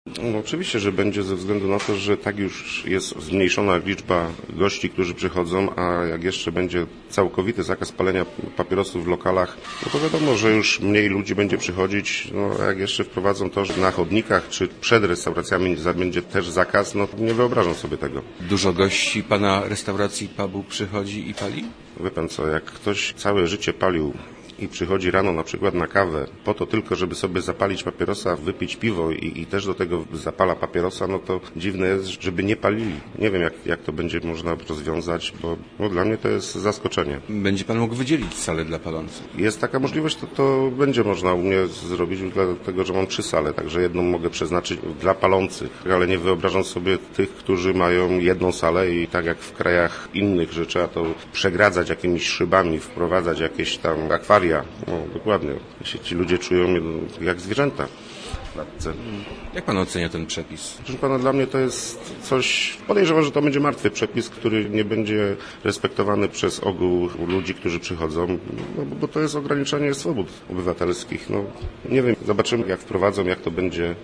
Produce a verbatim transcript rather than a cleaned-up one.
No, oczywiście, że będzie ze względu na to, że tak już jest zmniejszona liczba gości, którzy przychodzą, a jak jeszcze będzie całkowity zakaz palenia papierosów w lokalach, no to wiadomo, że już mniej ludzi będzie przychodzić. No, a jak jeszcze wprowadzą to, że na chodnikach czy przed restauracjami będzie też zakaz, no to nie wyobrażam sobie tego. Dużo gości pana restauracji, pubu przychodzi i pali? Wie pan co, jak ktoś całe życie palił i przychodzi rano na przykład na kawę po to tylko, żeby sobie zapalić papierosa, wypić piwo i, i też do tego zapala papierosa, no to dziwne jest, żeby nie palili. Nie wiem, jak, jak to będzie można rozwiązać, bo no, dla mnie to jest zaskoczenie. Będzie pan mógł wydzielić salę dla palących? Jest taka możliwość, to, to będzie można u mnie zrobić, dlatego że mam trzy sale, także jedną mogę przeznaczyć dla palących, ale nie wyobrażam sobie tych, którzy mają jedną salę i tak jak w krajach innych, że trzeba to przegradzać jakimiś szybami, wprowadzać jakieś tam akwaria. No, dokładnie. Się ci ludzie czują jak zwierzęta w klatce. Jak pan ocenia ten przepis? Proszę pana, dla mnie to jest coś... Podejrzewam, że to będzie martwy przepis, który nie będzie respektowany przez ogół ludzi, którzy przychodzą, no, bo to jest ograniczanie swobód obywatelskich. No, nie wiem, zobaczymy jak wprowadzą, jak to będzie